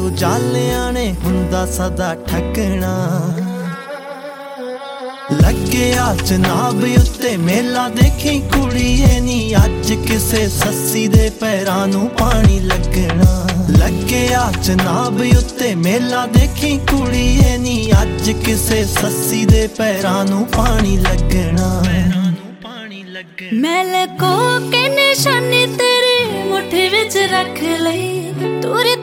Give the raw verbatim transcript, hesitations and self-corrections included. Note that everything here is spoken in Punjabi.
ਉਜਾਲਿਆਂ ਨੇ ਹੁੰਦਾ ਸਦਾ ਠੱਗਣਾ। ਲੱਗਿਆ ਚਨਾਬ ਉੱਤੇ ਮੇਲਾ ਦੇਖੀ ਕੁੜੀਏ ਨੀ, ਅੱਜ ਕਿਸੇ ਸੱਸੀ ਦੇ ਪੈਰਾਂ ਨੂੰ ਪਾਣੀ ਲੱਗਣਾ। ਲੱਗਿਆ ਚਨਾਬ ਉੱਤੇ ਮੇਲਾ ਦੇਖੀ ਕੁੜੀਏ ਨੀ, ਅੱਜ ਕਿਸੇ ਸੱਸੀ ਦੇ ਪੈਰਾਂ ਨੂੰ ਪਾਣੀ ਲੱਗਣਾ। ਮੈਂ ਲਕੋ ਕੇ ਨਿਸ਼ਾਨੀ ਤੇਰੀ ਮੁੱਠੀ ਵਿੱਚ ਰੱਖ ਲਈ, ਤੁਰ